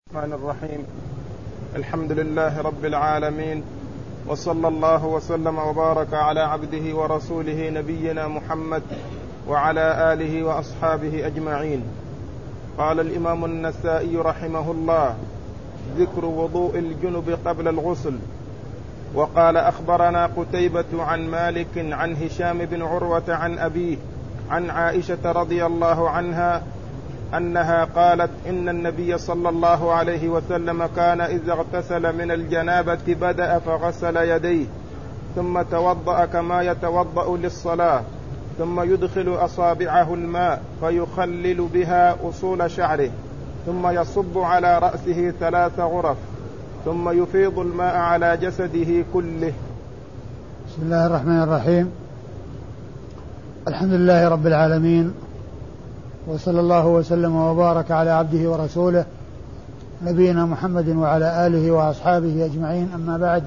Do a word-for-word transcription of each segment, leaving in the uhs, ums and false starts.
الرحمن الرحيم. الحمد لله رب العالمين، وصلى الله وسلم وبارك على عبده ورسوله نبينا محمد وعلى آله وأصحابه أجمعين. قال الإمام النسائي رحمه الله: ذكر وضوء الجنب قبل الغسل. وقال: أخبرنا قتيبة عن مالك عن هشام بن عروة عن أبيه عن عائشة رضي الله عنها أنها قالت: إن النبي صلى الله عليه وسلم كان إذا اغتسل من الجنابة بدأ فغسل يديه ثم توضأ كما يتوضأ للصلاة، ثم يدخل أصابعه الماء فيخلل بها أصول شعره، ثم يصب على رأسه ثلاث غرف، ثم يفيض الماء على جسده كله. بسم الله الرحمن الرحيم. الحمد لله رب العالمين، وصلى الله وسلم وبارك على عبده ورسوله نبينا محمد وعلى آله وأصحابه أجمعين، أما بعد.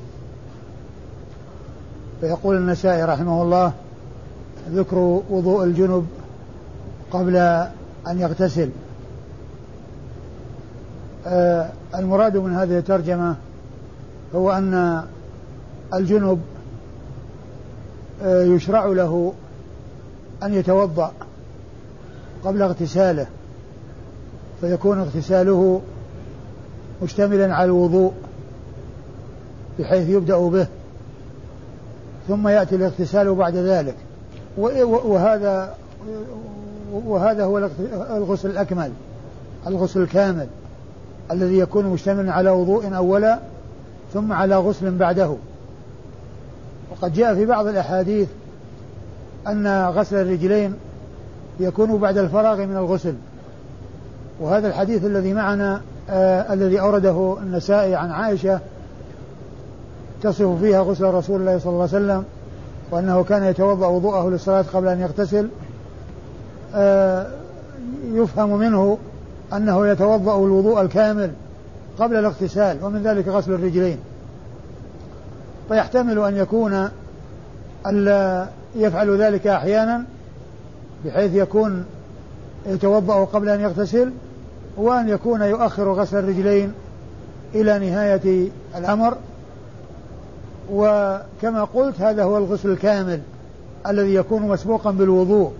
فيقول النسائي رحمه الله: ذكر وضوء الجنب قبل أن يغتسل. آه المراد من هذه الترجمة هو أن الجنب آه يشرع له أن يتوضأ قبل اغتساله، فيكون اغتساله مشتملا على الوضوء بحيث يبدأ به، ثم يأتي الاغتسال بعد ذلك. وهذا وهذا هو الغسل الأكمل، الغسل الكامل الذي يكون مشتملا على وضوء أولا ثم على غسل بعده. وقد جاء في بعض الأحاديث أن غسل الرجلين يكون بعد الفراغ من الغسل، وهذا الحديث الذي معنا آه الذي أورده النسائي عن عائشة تصف فيها غسل رسول الله صلى الله عليه وسلم، وأنه كان يتوضأ وضوءه للصلاة قبل أن يغتسل، آه يفهم منه أنه يتوضأ الوضوء الكامل قبل الاغتسال، ومن ذلك غسل الرجلين. فيحتمل أن يكون يفعل ذلك أحيانا بحيث يكون يتوضأ قبل أن يغتسل، وأن يكون يؤخر غسل الرجلين إلى نهاية الأمر. وكما قلت هذا هو الغسل الكامل الذي يكون مسبوقا بالوضوء.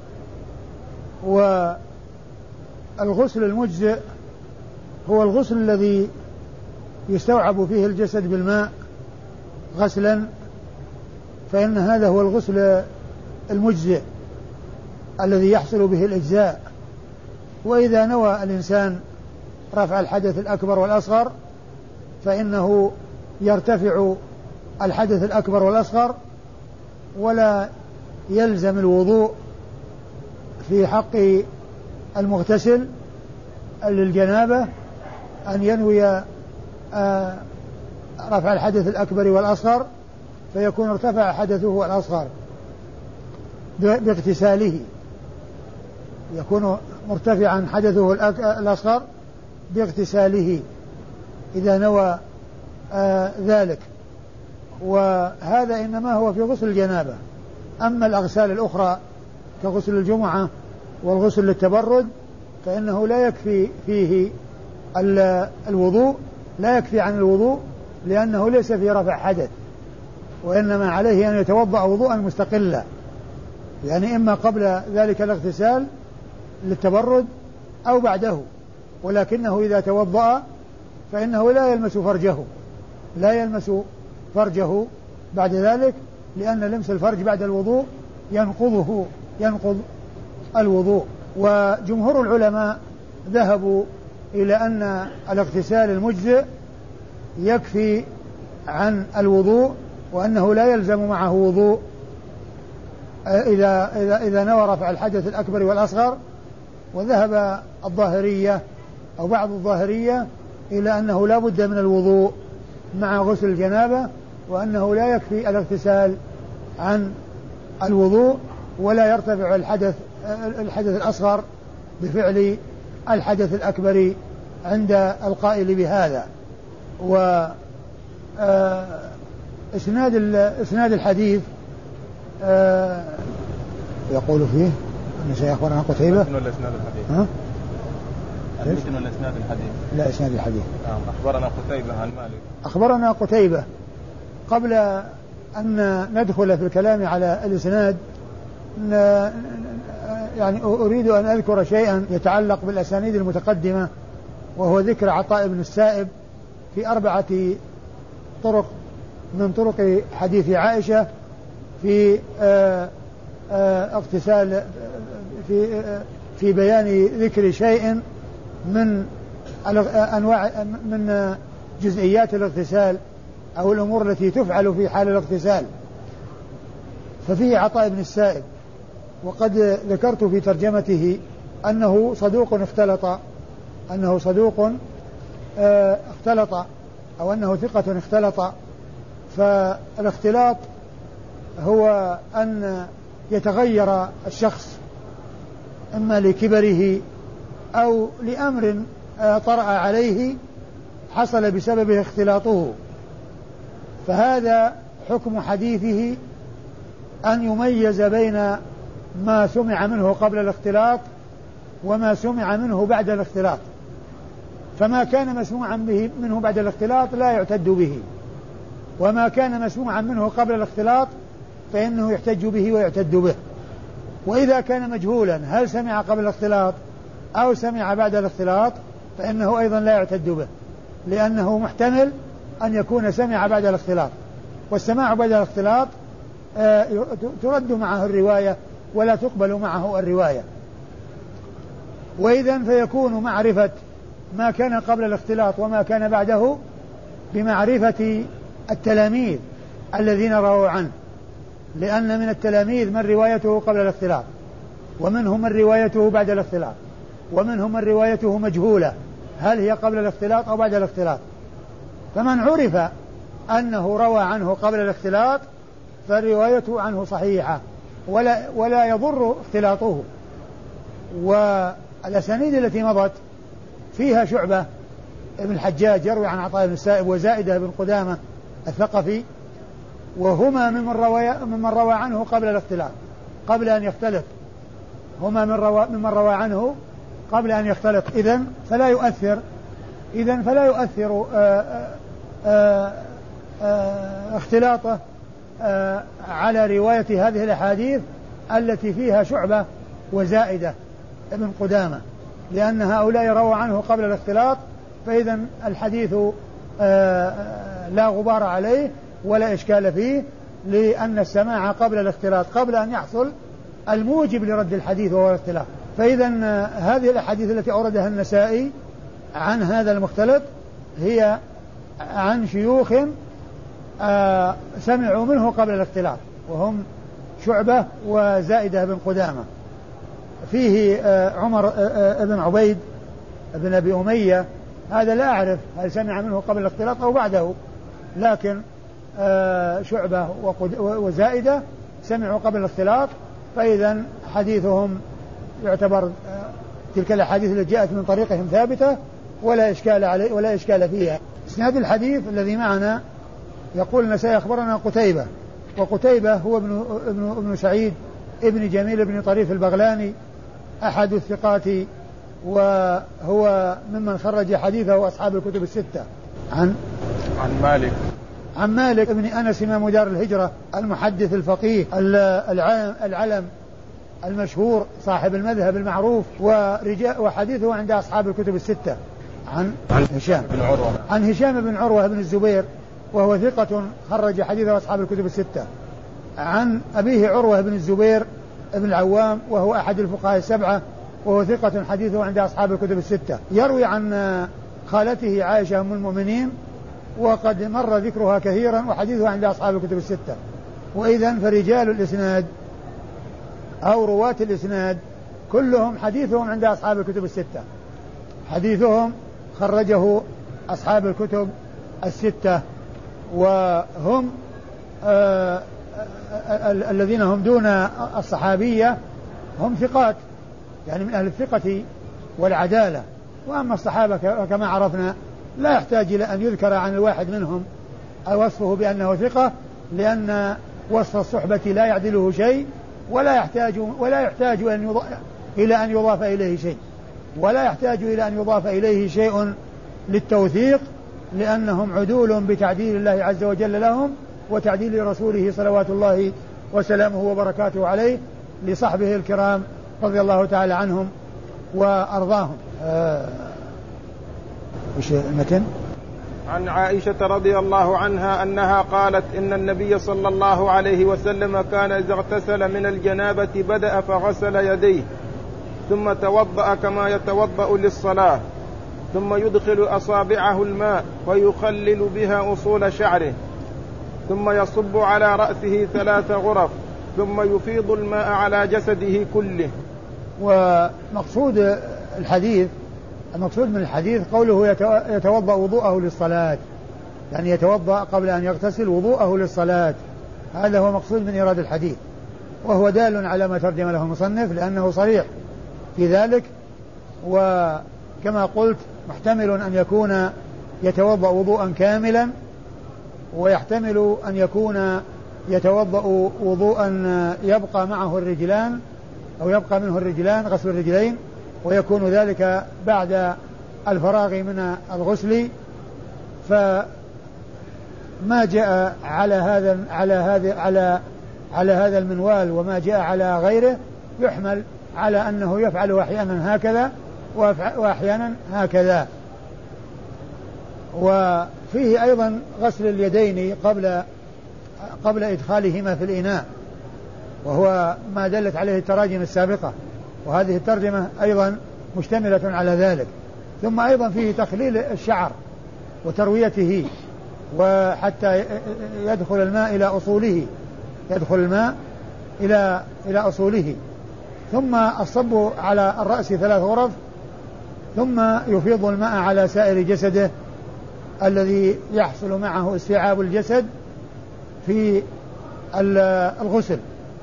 والغسل المجزئ هو الغسل الذي يستوعب فيه الجسد بالماء غسلا، فإن هذا هو الغسل المجزئ الذي يحصل به الإجزاء. وإذا نوى الإنسان رفع الحدث الأكبر والأصغر فإنه يرتفع الحدث الأكبر والأصغر، ولا يلزم الوضوء في حق المغتسل للجنابة أن ينوي رفع الحدث الأكبر والأصغر، فيكون ارتفع حدثه الأصغر باغتساله، يكون مرتفعا حدثه الأصغر باغتساله إذا نوى آه ذلك. وهذا إنما هو في غسل الجنابة. أما الأغسال الأخرى كغسل الجمعة والغسل للتبرد فإنه لا يكفي فيه الوضوء، لا يكفي عن الوضوء، لأنه ليس في رفع حدث، وإنما عليه أن يتوضأ وضوءا مستقلا، يعني إما قبل ذلك الاغتسال للتبرد أو بعده. ولكنه إذا توضأ فإنه لا يلمس فرجه لا يلمس فرجه بعد ذلك، لأن لمس الفرج بعد الوضوء ينقضه ينقض الوضوء. وجمهور العلماء ذهبوا إلى أن الاغتسال المجزئ يكفي عن الوضوء، وأنه لا يلزم معه وضوء إذا, إذا, إذا نوى رفع الحدث الأكبر والأصغر. وذهب الظاهرية أو بعض الظاهرية إلى أنه لا بد من الوضوء مع غسل الجنابة، وأنه لا يكفي الاغتسال عن الوضوء، ولا يرتفع الحدث الحدث الأصغر بفعل الحدث الأكبر عند القائل بهذا. و إسناد إسناد الحديث يقول فيه أن سيخبرنا قتيبة. ولا إسناد الحديث؟ ها؟ المتن ولا إسناد الحديث؟ لا إسناد الحديث. نعم. أخبرنا قتيبة عن مالك. أخبرنا قتيبة. قبل أن ندخل في الكلام على الإسناد يعني أريد أن أذكر شيئا يتعلق بالأسانيد المتقدمة، وهو ذكر عطاء بن السائب في أربعة طرق من طرق حديث عائشة في اغتسال في في بيان ذكر شيء من أنواع من جزئيات الاغتسال أو الأمور التي تفعل في حال الاغتسال. ففيه عطاء بن السائب، وقد ذكرت في ترجمته أنه صدوق اختلط أنه صدوق اختلط أو أنه ثقة اختلط. فالاختلاط هو أن يتغير الشخص إما لكبره أو لأمر طرأ عليه حصل بسببه اختلاطه. فهذا حكم حديثه أن يميز بين ما سمع منه قبل الاختلاط وما سمع منه بعد الاختلاط. فما كان مسموعا به منه بعد الاختلاط لا يعتد به، وما كان مسموعا منه قبل الاختلاط فإنه يحتج به ويعتد به. وإذا كان مجهولا هل سمع قبل الاختلاط أو سمع بعد الاختلاط فإنه أيضا لا يعتد به، لأنه محتمل أن يكون سمع بعد الاختلاط، والسماع بعد الاختلاط ترد معه الرواية ولا تقبل معه الرواية. وإذن فيكون معرفة ما كان قبل الاختلاط وما كان بعده بمعرفة التلاميذ الذين رووا عنه، لأن من التلاميذ من روايته قبل الاختلاط، ومنهم من روايته بعد الاختلاط، ومنهم من روايته مجهولة هل هي قبل الاختلاط أو بعد الاختلاط. فمن عرف أنه روى عنه قبل الاختلاط فروايته عنه صحيحة ولا, ولا يضر اختلاطه. والأسانيد التي مضت فيها شعبة ابن الحجاج يروي عن عطاء بن السائب وزائدة بن قدامة الثقفي، وهما ممن روى, ممن روى عنه قبل الاختلاط قبل أن يختلط، هما من روى ممن روى عنه قبل أن يختلط. إذن فلا يؤثر إذن فلا يؤثر آآ آآ آآ اختلاطه على رواية هذه الأحاديث التي فيها شعبة وزائدة ابن قدامة، لأن هؤلاء روى عنه قبل الاختلاط، فإذن الحديث لا غبار عليه ولا إشكال فيه، لأن السماع قبل الاختلاط قبل أن يحصل الموجب لرد الحديث وهو الاختلاط. فإذن هذه الأحاديث التي أوردها النسائي عن هذا المختلط هي عن شيوخ آه سمعوا منه قبل الاختلاط، وهم شعبة وزائدة بن قدامة. فيه آه عمر آه آه ابن عبيد ابن أبي أمية، هذا لا أعرف هل سمع منه قبل الاختلاط أو بعده، لكن آه شعبة وزائدة سمعوا قبل الاختلاط، فإذا حديثهم يعتبر آه تلك الأحاديث التي جاءت من طريقهم ثابتة ولا إشكال عليه ولا إشكال فيها. إسناد الحديث الذي معنا يقول النسائي أخبرنا قتيبة، وقتيبة هو ابن, ابن, ابن سعيد ابن جميل ابن طريف البغلاني أحد الثقات، وهو ممن خرج حديثه أصحاب الكتب الستة. عن عن مالك عن مالك ابن أنس إمام دار الهجرة المحدث الفقيه العلم المشهور صاحب المذهب المعروف، وحديثه عند أصحاب الكتب الستة. عن عن هشام بن عروة عن هشام بن عروة بن الزبير، وهو ثقة خرج حديثه أصحاب الكتب الستة. عن أبيه عروة بن الزبير بن العوام، وهو أحد الفقهاء السبعة، وهو ثقة حديثه عند أصحاب الكتب الستة. يروي عن خالته عائشة أم المؤمنين، وقد مر ذكرها كثيرا، وحديثه عند أصحاب الكتب الستة. وإذن فرجال الإسناد أو رواة الإسناد كلهم حديثهم عند أصحاب الكتب الستة، حديثهم خرجه أصحاب الكتب الستة، وهم آه الذين هم دون الصحابية هم ثقات، يعني من أهل الثقة والعدالة. وأما الصحابة كما عرفنا لا يحتاج إلى أن يذكر عن الواحد منهم وصفه بأنه ثقة، لأن وصف الصحبة لا يعدله شيء، ولا يحتاج ولا يحتاج أن يضاف إلى أن يضاف إليه شيء. ولا يحتاج إلى أن يضاف إليه شيء للتوثيق، لأنهم عدول بتعديل الله عز وجل لهم وتعديل رسوله صلوات الله وسلامه وبركاته عليه لصحبه الكرام رضي الله تعالى عنهم وأرضاهم. آه وش المتن؟ عن عائشة رضي الله عنها أنها قالت إن النبي صلى الله عليه وسلم كان إذا اغتسل من الجنابة بدأ فغسل يديه ثم توضأ كما يتوضأ للصلاة، ثم يدخل أصابعه الماء ويخلل بها أصول شعره، ثم يصب على رأسه ثلاث غرف، ثم يفيض الماء على جسده كله. ومقصود الحديث المقصود من الحديث قوله يتوضأ وضوءه للصلاة، يعني يتوضأ قبل أن يغتسل وضوءه للصلاة، هذا هو مقصود من إيراد الحديث، وهو دال على ما ترجم له المصنف لأنه صريح في ذلك. وكما قلت محتمل أن يكون يتوضأ وضوءا كاملا، ويحتمل أن يكون يتوضأ وضوءا يبقى معه الرجلان أو يبقى منه الرجلان غسل الرجلين، ويكون ذلك بعد الفراغ من الغسل. فما جاء على هذا على هذا على على هذا المنوال وما جاء على غيره يحمل على أنه يفعل أحيانا هكذا وأحيانا هكذا. وفيه أيضا غسل اليدين قبل قبل إدخالهما في الإناء، وهو ما دلت عليه التراجم السابقة، وهذه الترجمة أيضا مشتملة على ذلك. ثم أيضا فيه تخليل الشعر وترويته، وحتى يدخل الماء إلى أصوله يدخل الماء إلى إلى أصوله، ثم الصب على الرأس ثلاث غرف، ثم يفيض الماء على سائر جسده الذي يحصل معه استيعاب الجسد في الغسل.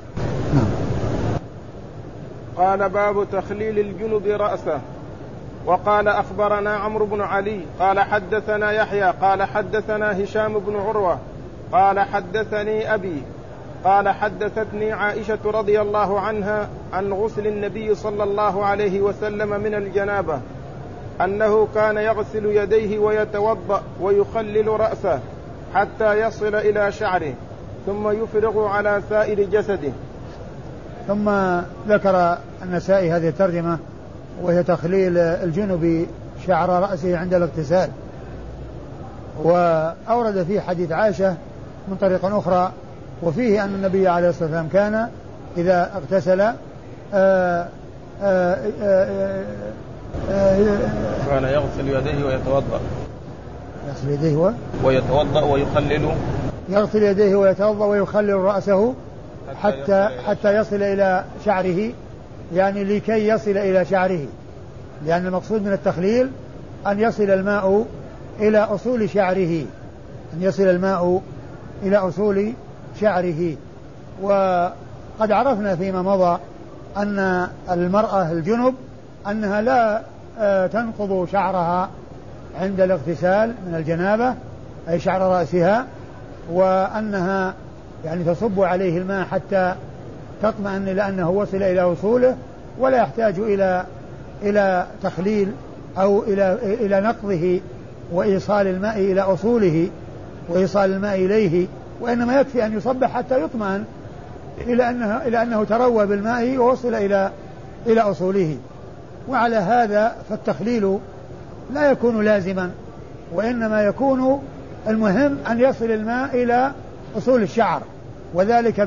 قال باب تخليل الجنب رأسه. وقال أخبرنا عمرو بن علي قال حدثنا يحيى قال حدثنا هشام بن عروة قال حدثني أبي قال حدثتني عائشة رضي الله عنها عن غسل النبي صلى الله عليه وسلم من الجنابة أنه كان يغسل يديه ويتوضأ ويخلل رأسه حتى يصل إلى شعره ثم يفرغ على سائر جسده. ثم ذكر النسائي هذه الترجمة وهي تخليل الجنب شعر رأسه عند الاغتسال، وأورد فيه حديث عائشة من طريق أخرى، وفيه أن النبي عليه الصلاة والسلام كان إذا اغتسل آآ آآ آآ آآ كان يغسل يديه ويتوضأ يغسل يديه ويتوضأ ويخلل يغسل يديه ويتوضأ ويخلل رأسه حتى حتى يصل إلى شعره، يعني لكي يصل إلى شعره، لأن المقصود من التخليل أن يصل الماء إلى أصول شعره أن يصل الماء إلى أصول شعره. وقد عرفنا فيما مضى أن المرأة الجنب أنها لا تنقض شعرها عند الاغتسال من الجنابة أي شعر رأسها، وأنها يعني تصب عليه الماء حتى تطمئن لأنه وصل إلى وصوله، ولا يحتاج إلى إلى تخليل أو إلى إلى نقضه وإيصال الماء إلى أصوله وإيصال الماء إليه، وإنما يكفي أن يصب حتى يطمئن إلى أنه إلى أنه تروى بالماء ووصل إلى إلى أصوله. وعلى هذا فالتخليل لا يكون لازما، وإنما يكون المهم أن يصل الماء إلى أصول الشعر، وذلك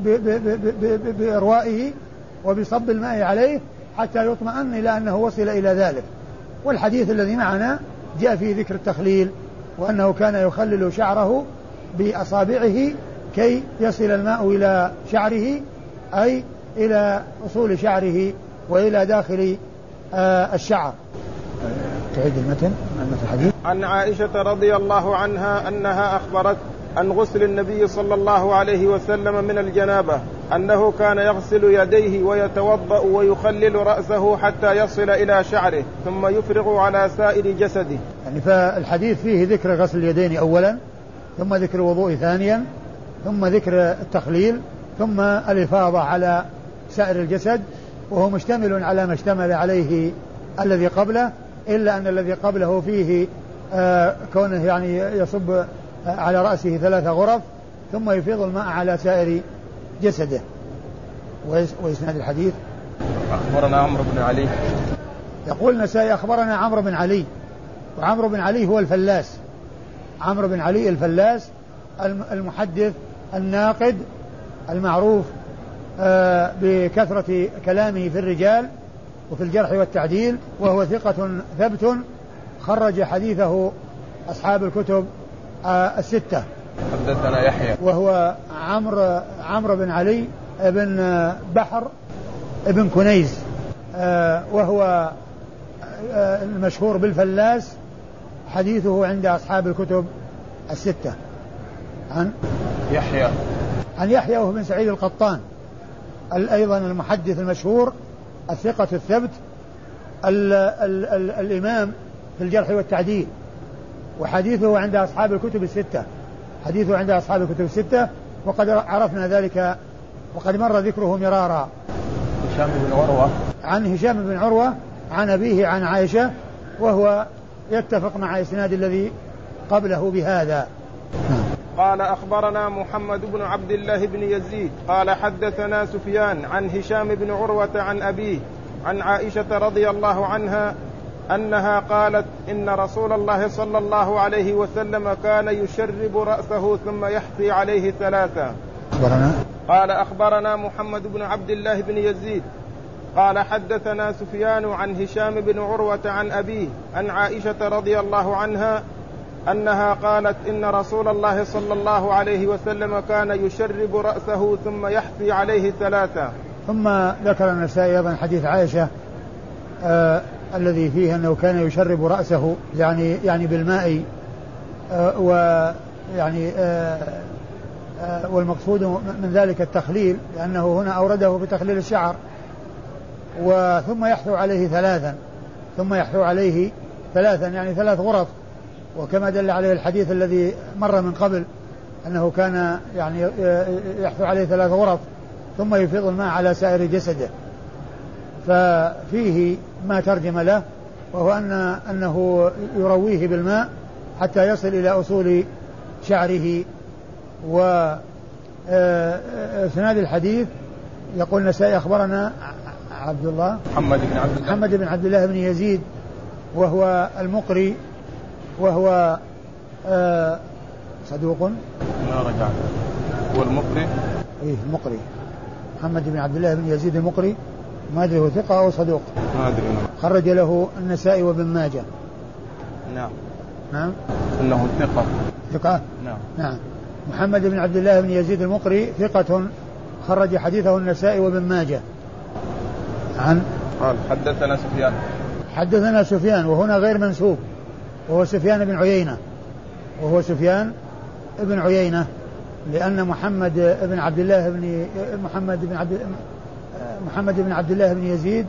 بإروائه وبصب الماء عليه حتى يطمئن إلى أنه وصل إلى ذلك. والحديث الذي معنا جاء فيه ذكر التخليل، وأنه كان يخلل شعره بأصابعه كي يصل الماء إلى شعره أي إلى أصول شعره وإلى داخل آه الشعر. تعيد المتن المتن الحديث. عن عائشة رضي الله عنها أنها أخبرت عن غسل النبي صلى الله عليه وسلم من الجنابة أنه كان يغسل يديه ويتوضأ ويخلل رأسه حتى يصل إلى شعره ثم يفرغ على سائر جسده. يعني فالحديث فيه ذكر غسل اليدين أولا، ثم ذكر الوضوء ثانيا، ثم ذكر التخليل، ثم الإفاضة على سائر الجسد، وهو مشتمل على ما اشتمل عليه الذي قبله، إلا أن الذي قبله فيه آه كونه يعني يصب على رأسه ثلاث غرف ثم يفيض الماء على سائر جسده. وإسناد الحديث أخبرنا عمرو بن علي. يقول النسائي أخبرنا عمرو بن علي، وعمرو بن علي هو الفلاس، عمرو بن علي الفلاس المحدث الناقد المعروف آه بكثرة كلامه في الرجال وفي الجرح والتعديل، وهو ثقة ثبت خرج حديثه أصحاب الكتب آه الستة. حدثنا يحيى وهو عمرو عمرو بن علي ابن بحر ابن كنيز آه وهو آه المشهور بالفلاس، حديثه عند أصحاب الكتب الستة. عن يحيى عن يحيى وهو بن سعيد القطان أيضا المحدث المشهور الثقة الثبت ال ال ال الإمام في الجرح والتعديل، وحديثه عند أصحاب الكتب الستة، حديثه عند أصحاب الكتب الستة، وقد عرفنا ذلك وقد مر ذكره مرارا. هشام بن عروة عن هشام بن عروة عن أبيه عن عائشة، وهو يتفق مع إسناد الذي قبله بهذا. قال أخبرنا محمد بن عبد الله بن يزيد قال حدثنا سفيان عن هشام بن عروة عن أبيه عن عائشة رضي الله عنها أنها قالت إن رسول الله صلى الله عليه وسلم كان يشرب رأسه ثم يحثي عليه ثلاثا. أخبرنا قال أخبرنا محمد بن عبد الله بن يزيد قال حدثنا سفيان عن هشام بن عروة عن أبيه عن عائشة رضي الله عنها أنها قالت إن رسول الله صلى الله عليه وسلم كان يشرب رأسه ثم يحثي عليه ثلاثا. ثم ذكر النسائي أيضا حديث عائشة آه الذي فيه أنه كان يشرب رأسه يعني يعني بالماء آه ويعني آه آه والمقصود من ذلك التخليل، لأنه هنا أورده بتخليل الشعر، وثم يحثو عليه ثلاثا ثم يحثو عليه ثلاثا يعني ثلاث غرف، وكما دل عليه الحديث الذي مر من قبل أنه كان يعني يحثو عليه ثلاث غرف ثم يفيض الماء على سائر جسده. ففيه ما ترجم له، وهو أن أنه يرويه بالماء حتى يصل إلى أصول شعره. وإسناد الحديث يقول النسائي أخبرنا عبد الله محمد بن عبد الله محمد بن عبد الله بن يزيد وهو المقري، وهو آه صدوق ما رجع هو المقري إيه المقري محمد بن عبد الله بن يزيد المقري، ما أدري هو ثقة أو صدوق ما أدري. خرج له النسائي وابن ماجه. نعم نعم إنه ثقة ثقة نعم نعم محمد بن عبد الله بن يزيد المقري ثقة خرج حديثه النسائي وابن ماجه. عن قال حدثنا سفيان حدثنا سفيان وهنا غير منسوب، وهو سفيان بن عيينة وهو سفيان بن عيينة لأن محمد بن عبد الله بن محمد بن عبد محمد بن عبد الله بن يزيد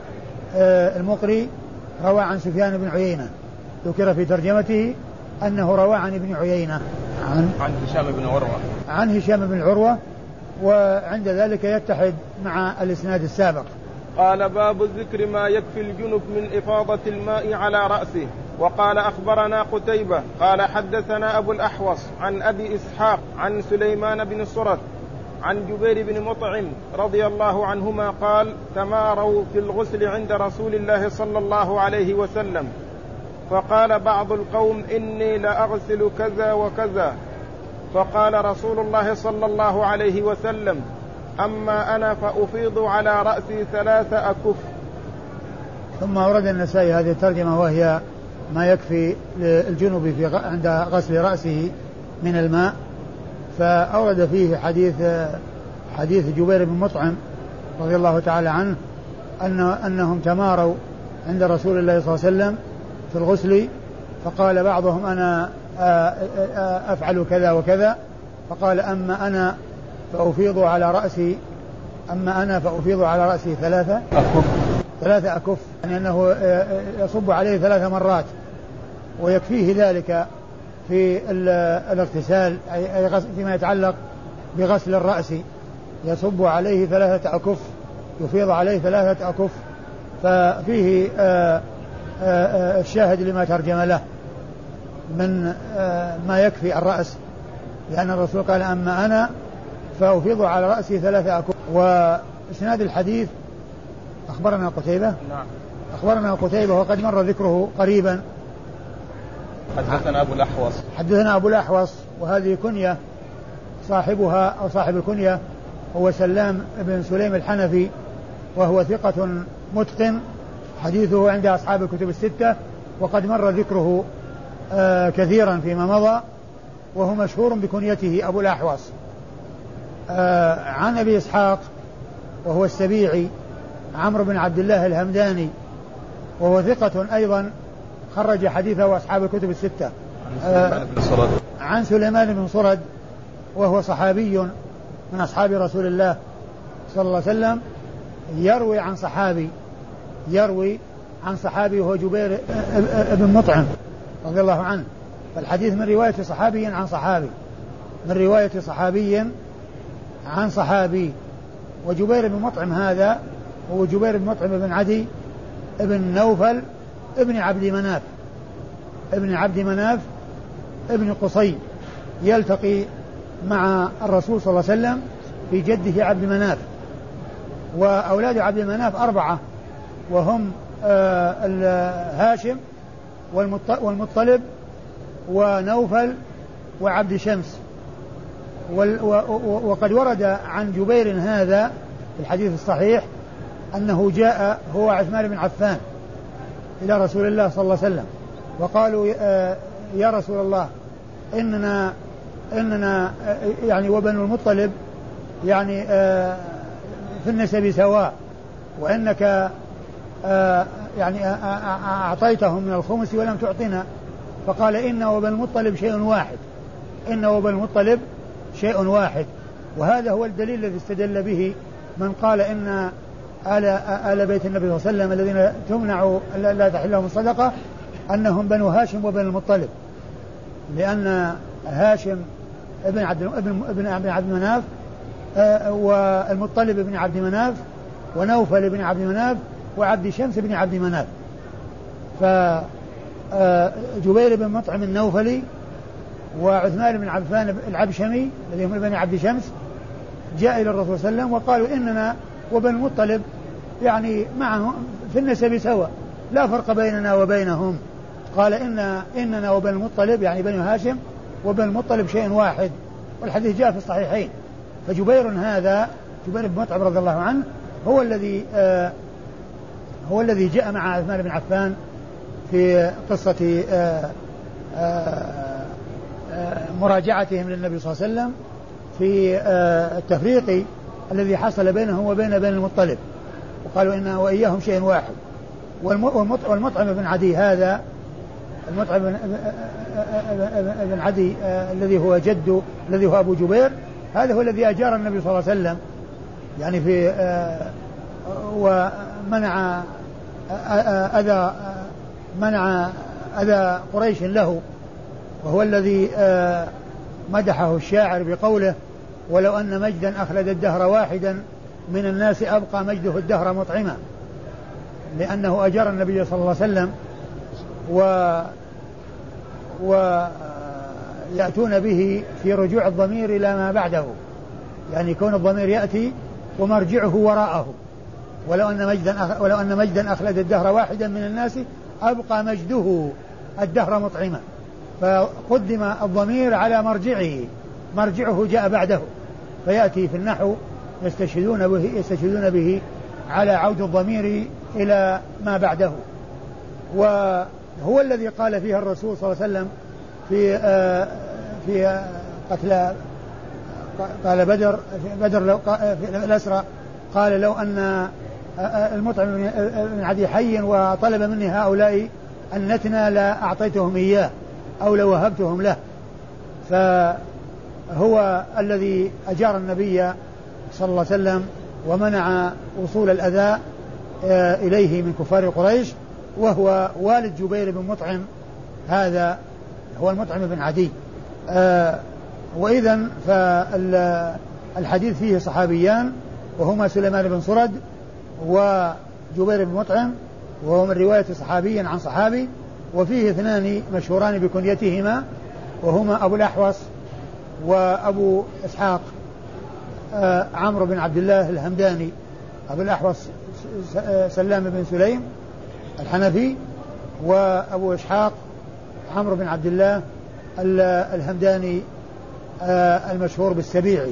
المقري روى عن سفيان بن عيينة، ذكر في ترجمته أنه روى عن ابن عيينة عن عن هشام بن عروة عن هشام بن عروة، وعند ذلك يتحد مع الإسناد السابق. قال باب ذكر ما يكفي الجنب من إفاضة الماء على رأسه. وقال أخبرنا قتيبة قال حدثنا أبو الأحوص عن أبي إسحاق عن سليمان بن سرد عن جبير بن مطعم رضي الله عنهما قال تماروا في الغسل عند رسول الله صلى الله عليه وسلم، فقال بعض القوم إني لأغسل كذا وكذا، فقال رسول الله صلى الله عليه وسلم أما أنا فأفيض على رأسي ثلاث أكف. ثم أورد النسائي هذه الترجمة وهي ما يكفي الجنوب في عند غسل رأسه من الماء، فأورد فيه حديث حديث جبير بن مطعم رضي الله تعالى عنه أن أنهم تماروا عند رسول الله صلى الله عليه وسلم في الغسل، فقال بعضهم أنا أفعل كذا وكذا، فقال أما أنا فأفيض على رأسي أما أنا فأفيض على رأسي ثلاثة أكف ثلاثة أكف يعني أنه يصب عليه ثلاث مرات، ويكفيه ذلك في الاغتسال أي فيما يتعلق بغسل الرأس، يصب عليه ثلاثة أكف، يفيض عليه ثلاثة أكف ففيه آآ آآ الشاهد لما ترجم له من ما يكفي الرأس، لأن الرسول قال أما أنا فأفيض على رأسي ثلاثة أكواب. وإسناد الحديث أخبرنا قتيبة نعم أخبرنا قتيبة وقد مر ذكره قريبا. حدثنا أبو الأحوص حدثنا أبو الأحوص وهذه كنية صاحبها أو صاحب الكنية هو سلام بن سليم الحنفي، وهو ثقة متقن، حديثه عند أصحاب الكتب الستة، وقد مر ذكره آه كثيرا فيما مضى، وهو مشهور بكنيته أبو الأحوص. آه عن أبي إسحاق وهو السبيعي عمرو بن عبد الله الهمداني، وهو ثقة أيضا، خرج حديثه أصحاب الكتب الستة. آه عن سليمان بن صرد وهو صحابي من أصحاب رسول الله صلى الله عليه وسلم، يروي عن صحابي يروي عن صحابي وهو جبير بن مطعم رضي الله عنه. فالحديث من رواية صحابي عن صحابي من رواية صحابي عن صحابي. وجبير بن مطعم هذا هو جبير بن مطعم بن عدي ابن نوفل ابن عبد مناف ابن عبد مناف ابن قصي، يلتقي مع الرسول صلى الله عليه وسلم في جده عبد مناف. وأولاد عبد مناف أربعة، وهم هاشم والمطلب ونوفل وعبد شمس. وقد ورد عن جبير هذا في الحديث الصحيح أنه جاء هو عثمان بن عفان إلى رسول الله صلى الله عليه وسلم وقالوا يا رسول الله إننا إننا يعني وبنو المطلب يعني في النسب سواء، وإنك يعني أعطيتهم من الخمس ولم تعطنا. فقال إن وبنو المطلب شيء واحد إن وبنو المطلب شيء واحد. وهذا هو الدليل الذي استدل به من قال إن آل, آل بيت النبي صلى الله عليه وسلم الذين تمنع لا تحل لهم الصدقة أنهم بنو هاشم وبنو المطلب، لأن هاشم ابن عبد ابن ابن عبد مناف والمطلب ابن عبد مناف ونوفل ابن عبد مناف وعبد شمس ابن عبد مناف. فجبير بن مطعم النوفلي وعثمان بن عفان العبشمي الذي هم بني عبد شمس جاء إلى الرسول صلى الله عليه وسلم وقالوا إننا وبن المطلب يعني معهم في النسب سواء، لا فرق بيننا وبينهم. قال إن إننا وبن المطلب يعني بني هاشم وبن المطلب شيء واحد، والحديث جاء في الصحيحين. فجبير هذا جبير بن مطعم رضي الله عنه هو الذي آه هو الذي جاء مع عثمان بن عفان في قصة آه آه آه مراجعتهم للنبي صلى الله عليه وسلم في آه التفريق الذي حصل بينهم وبين بين المطلب، وقالوا إن وإياهم شيء واحد. والمطعم بن عدي هذا المطعم بن عدي آه الذي هو جد الذي هو أبو جبير، هذا هو الذي أجار النبي صلى الله عليه وسلم يعني في آه ومنع أذى منع أذى قريش له، وهو الذي آه مدحه الشاعر بقوله ولو أن مجدا أخلد الدهر واحدا من الناس أبقى مجده الدهر مطعما، لأنه أجار النبي صلى الله عليه وسلم و ويأتون به في رجوع الضمير إلى ما بعده، يعني كون الضمير يأتي ومرجعه وراءه. ولو أن مجدا ولو أن مجدا أخلد الدهر واحدا من الناس أبقى مجده الدهر مطعما، فقدم الضمير على مرجعه، مرجعه جاء بعده، فيأتي في النحو يستشهدون به يستشهدون به على عود الضمير إلى ما بعده. وهو الذي قال فيها الرسول صلى الله عليه وسلم في آه في قتل قال بدر في بدر لو في الأسرى قال لو أن المطعم بن عدي حي وطلب مني هؤلاء النتنا لا أعطيتهم إياه أو لوهبتهم له. فهو الذي أجار النبي صلى الله عليه وسلم ومنع وصول الأذى إليه من كفار قريش، وهو والد جبير بن مطعم، هذا هو المطعم بن عدي. وإذن فالحديث فيه صحابيان وهما سليمان بن صرد جبير بن مطعم وهو من رواية صحابي عن صحابي، وفيه اثنان مشهوران بكنيتهما وهما أبو الأحوص وأبو إسحاق آه عمرو بن عبد الله الهمداني. أبو الأحوص سلام بن سليم الحنفي، وأبو إسحاق عمرو بن عبد الله الهمداني آه المشهور بالسبيعي.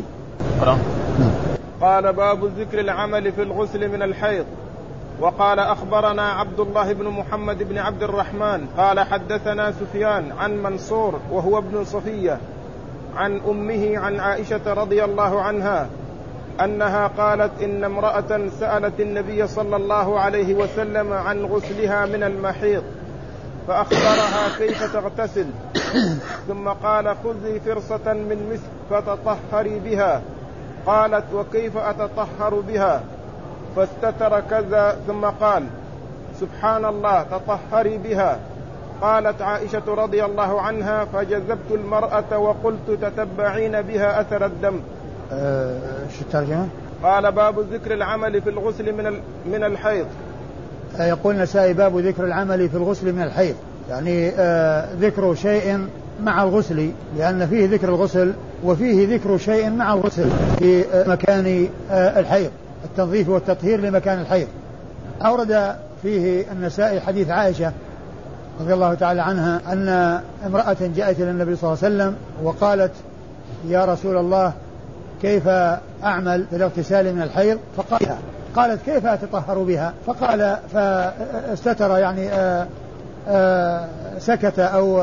قال باب ذكر العمل في الغسل من الحيض. وقال أخبرنا عبد الله بن محمد بن عبد الرحمن قال حدثنا سفيان عن منصور وهو ابن صفية عن أمه عن عائشة رضي الله عنها أنها قالت إن امرأة سألت النبي صلى الله عليه وسلم عن غسلها من المحيض فأخبرها كيف تغتسل، ثم قال خذي فرصة من مسك فتطهري بها. قالت وكيف أتطهر بها؟ فاستتر كذا، ثم قال سبحان الله تطهري بها. قالت عائشة رضي الله عنها فجذبت المرأة وقلت تتبعين بها أثر الدم. أه شو الترجمة؟ قال باب ذكر العمل في الغسل من من الحيض. أه يقول النسائي باب ذكر العمل في الغسل من الحيض، يعني أه ذكر شيء مع الغسل، لأن فيه ذكر الغسل وفيه ذكر شيء مع الغسل في أه مكان أه الحيض، التنظيف والتطهير لمكان الحيض. أورد فيه النسائي حديث عائشة رضي الله تعالى عنها أن امرأة جاءت إلى النبي صلى الله عليه وسلم وقالت يا رسول الله كيف أعمل في الاغتسال من الحيض؟ فقال قالت كيف أتطهر بها؟ فقال فاستتر يعني آآ آآ سكت أو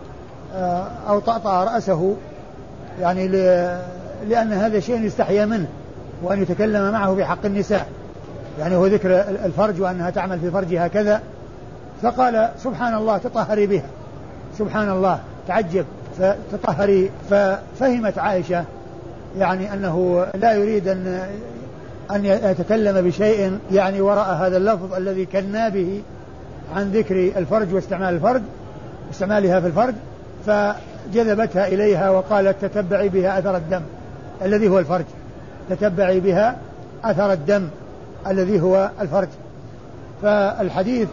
أو طأطأ رأسه، يعني لأن هذا شيء يستحيا منه وأن يتكلم معه في حق النساء، يعني هو ذكر الفرج وأنها تعمل في فرجها كذا. فقال سبحان الله تطهري بها، سبحان الله، تعجب فتطهري. ففهمت عائشة يعني أنه لا يريد أن أن يتكلم بشيء يعني وراء هذا اللفظ الذي كنا به عن ذكر الفرج واستعمال الفرج استعمالها في الفرج، فجذبتها إليها وقالت تتبعي بها أثر الدم الذي هو الفرج، تتبعي بها أثر الدم الذي هو الفرج. فالحديث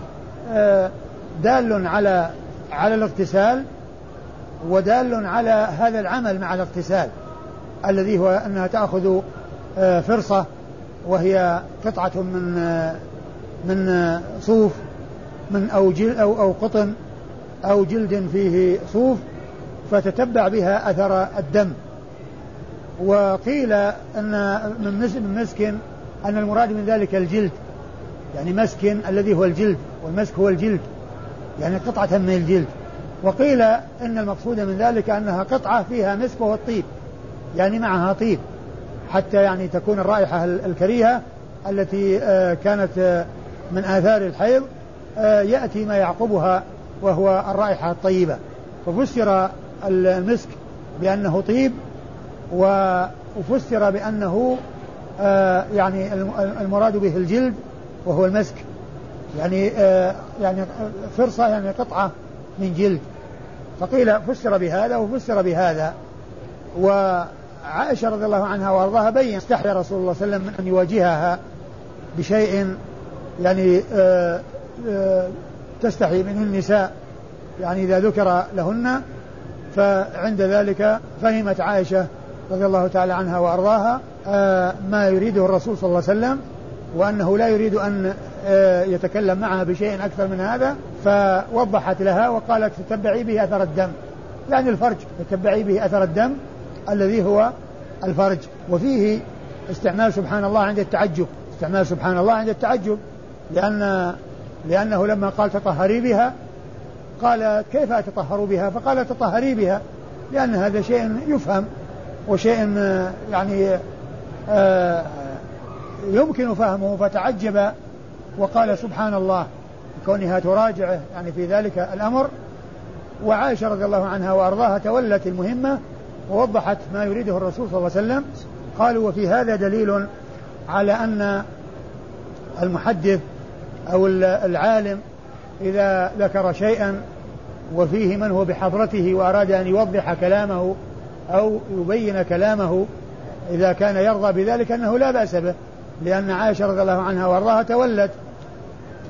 دال على على الاغتسال ودال على هذا العمل مع الاغتسال الذي هو أنها تأخذ فرصة وهي قطعة من من صوف من أو جلد أو أو قطن أو جلد فيه صوف فتتبع بها أثر الدم. وقيل أن من مسكن أن المراد من ذلك الجلد، يعني مسكن الذي هو الجلد، والمسك هو الجلد يعني قطعة من الجلد. وقيل إن المقصود من ذلك أنها قطعة فيها مسك وهو الطيب، يعني معها طيب حتى يعني تكون الرائحة الكريهة التي كانت من آثار الحيض يأتي ما يعقبها وهو الرائحة الطيبة. ففسر المسك بأنه طيب وفسر بأنه يعني المراد به الجلد وهو المسك، يعني يعني فرصة يعني قطعة من جلد. فقيل فسر بهذا وفسر بهذا. وعائشة رضي الله عنها وارضاها بين استحيا رسول الله صلى الله عليه وسلم أن يواجهها بشيء يعني آآ آآ تستحي منه النساء يعني إذا ذكر لهن. فعند ذلك فهمت عائشة رضي الله تعالى عنها وارضاها ما يريده الرسول صلى الله عليه وسلم، وأنه لا يريد أن يتكلم معها بشيء أكثر من هذا. فوضحت لها وقالت تتبعي به أثر الدم، يعني الفرج، تتبعي به أثر الدم الذي هو الفرج. وفيه استعمال سبحان الله عند التعجب، استعمال سبحان الله عند التعجب، لأن لأنه لما قال تطهري بها قال كيف أتطهر بها؟ فقال تطهري بها، لأن هذا شيء يفهم وشيء يعني آه يمكن فهمه. فتعجب وقال سبحان الله كونها تراجعه يعني في ذلك الأمر. وعائشة رضي الله عنها وأرضاها تولت المهمة ووضحت ما يريده الرسول صلى الله عليه وسلم. قالوا وفي هذا دليل على أن المحدث أو العالم إذا ذكر شيئا وفيه من هو بحضرته وأراد أن يوضح كلامه أو يبين كلامه إذا كان يرضى بذلك أنه لا بأس به، لأن عائشة رضي الله عنها وارضاها تولت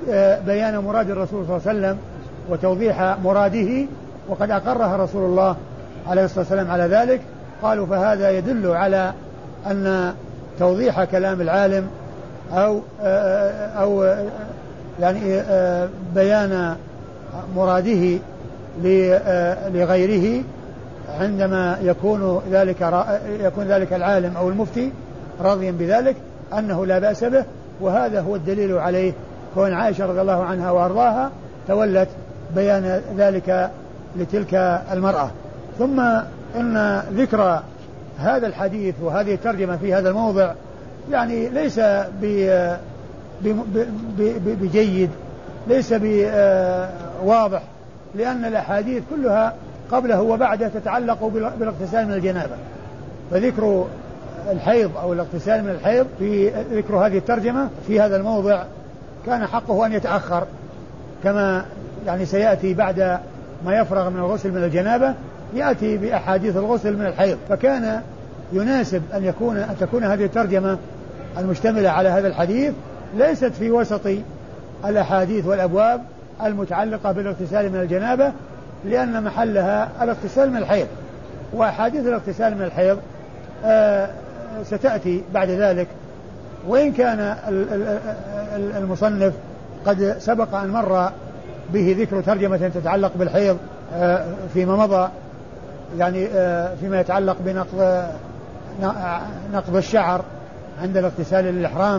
بيان مراد الرسول صلى الله عليه وسلم وتوضيح مراده، وقد أقرها رسول الله عليه الصلاة والسلام على ذلك. قالوا فهذا يدل على أن توضيح كلام العالم أو أو يعني بيان مراده لغيره عندما يكون ذلك يكون ذلك العالم أو المفتي راضيا بذلك أنه لا بأس به، وهذا هو الدليل عليه. كون عائشة رضي الله عنها وأرضاها تولت بيان ذلك لتلك المرأة. ثم إن ذكر هذا الحديث وهذه الترجمة في هذا الموضع يعني ليس بجيد، ليس بواضح، لأن الأحاديث كلها قبله وبعده تتعلق بالاغتسال من الجنابة، فذكر الحيض أو الاغتسال من الحيض في ذكر هذه الترجمة في هذا الموضع كان حقه أن يتأخر، كما يعني سيأتي بعد ما يفرغ من الغسل من الجنابة يأتي بأحاديث الغسل من الحيض، فكان يناسب أن يكون أن تكون هذه الترجمة المشتملة على هذا الحديث ليست في وسط الأحاديث والأبواب المتعلقة بالاغتسال من الجنابة، لأن محلها الاغتسال من الحيض، وأحاديث الاغتسال من الحيض آه ستأتي بعد ذلك. وإن كان المصنف قد سبق أن مر به ذكر ترجمة تتعلق بالحيض آه فيما مضى، يعني آه فيما يتعلق بنقض نقض الشعر عند الاغتسال للإحرام،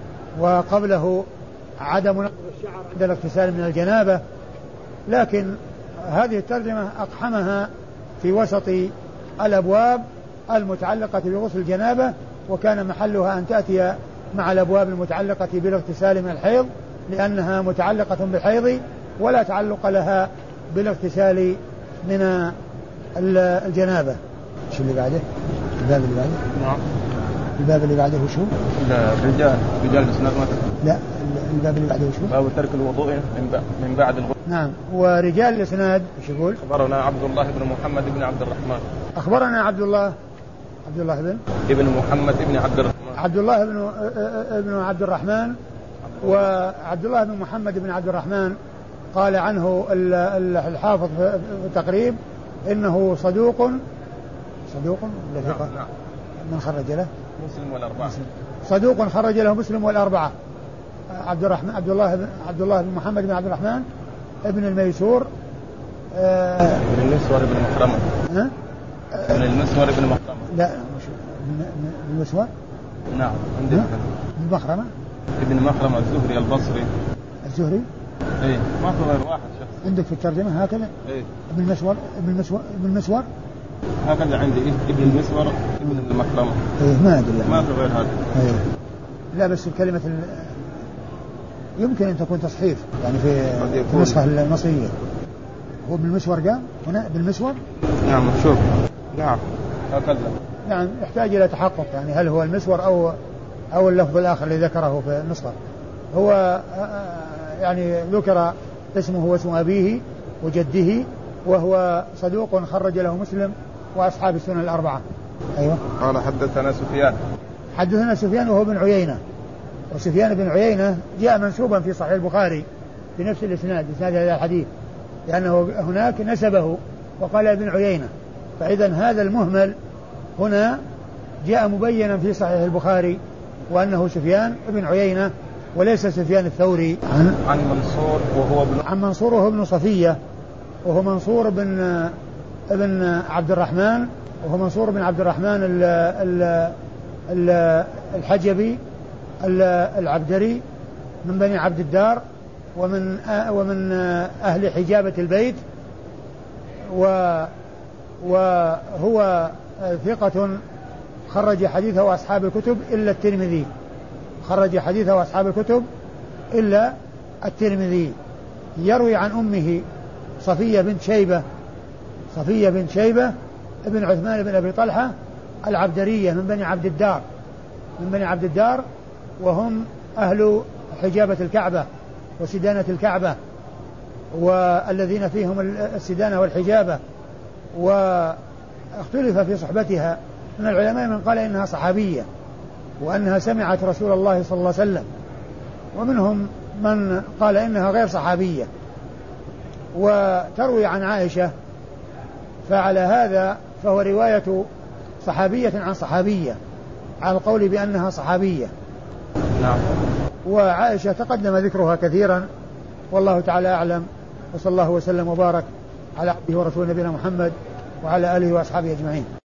وقبله عدم نقض الشعر عند الاغتسال من الجنابة، لكن هذه الترجمة أقحمها في وسط الأبواب المتعلقة بغسل الجنابة، وكان محلها أن تأتي مع الأبواب المتعلقة بالاغتسال من الحيض، لأنها متعلقة بالحيض ولا تعلق لها بالاغتسال من الجنابة. شو اللي بعده؟ الباب اللي بعده؟ نعم. الباب اللي بعده شو؟ الرجال رجال الإسناد ما لا الباب اللي بعده شو؟ باب ترك الوضوء من بعد الغسل. نعم. ورجال الإسناد ايش يقول؟ أخبرنا عبد الله بن محمد بن عبد الرحمن. أخبرنا عبد الله عبد الله بن ابن محمد بن عبد الرحمن. عبد الله بن ابن عبد الرحمن. وعبد الله بن محمد بن عبد الرحمن قال عنه الحافظ في التقريب إنه صدوق صدوق ولا ثقة؟ نعم. من خرج له؟ مسلم والأربعة. صدوق خرج له مسلم والأربعة. عبد الرحمن عبد الله بن عبد الله بن محمد بن عبد الرحمن ابن الميسور آه ابن المسور ابن مخرمة. ها؟ ابن المسور ابن مخرمة. لا مش ابن المسور. نعم عندنا ابن مخرمة. ابن مخرمة الزهري البصري. الزهري؟ ايه ما في غير واحد شخص عندك في الترجمة هكذا؟ ايه ابن المسور ابن المسور ابن المسور هكذا عندي إيه؟ ابن المسور ابن المخرمة. ايه ما ادري ما في غير هذا. ايه لا بس الكلمة ال... يمكن ان تكون تصحيف يعني في النسخة المصرية. هو ابن المسور قام هنا ابن المسور. نعم شوف نعم هكذا. نعم يحتاج الى تحقق يعني هل هو المسور او او اللفظ الاخر اللي ذكره في النسخة. هو يعني ذكر اسمه واسم ابيه وجده، وهو صدوق خرج له مسلم واصحاب السنن الاربعة. ايوه. قال حدثنا سفيان. حدثنا سفيان وهو بن عيينة، وسفيان بن عيينة جاء منسوبا في صحيح البخاري في نفس الاسناد اسناد هذا الحديث، لأنه هناك نسبه وقال ابن عيينة، فإذا هذا المهمل هنا جاء مبينا في صحيح البخاري وأنه سفيان بن عيينة وليس سفيان الثوري. عن, عن منصور وهو ابن عن منصور وهو ابن صفية، وهو منصور بن ابن عبد الرحمن، وهو منصور بن عبد الرحمن ال ال ال الحجبي العبدري من بني عبد الدار ومن ومن أهل حجابة البيت، وهو ثقة خرج حديثه أصحاب الكتب إلا الترمذي، خرج حديثه أصحاب الكتب إلا الترمذي. يروي عن أمه صفية بنت شيبة صفية بنت شيبة ابن عثمان بن أبي طلحة العبدرية من بني عبد الدار من بني عبد الدار وهم أهل حجابة الكعبة وسدانة الكعبة، والذين فيهم السدانة والحجابة، واختلف في صحبتها من العلماء من قال إنها صحابية وأنها سمعت رسول الله صلى الله عليه وسلم، ومنهم من قال إنها غير صحابية وتروي عن عائشة، فعلى هذا فهو رواية صحابية عن صحابية على القول بأنها صحابية. نعم. وعائشة تقدم ذكرها كثيرا، والله تعالى أعلم، وصلى الله وسلم وبارك على عبده ورسوله نبينا محمد وعلى آله وأصحابه أجمعين.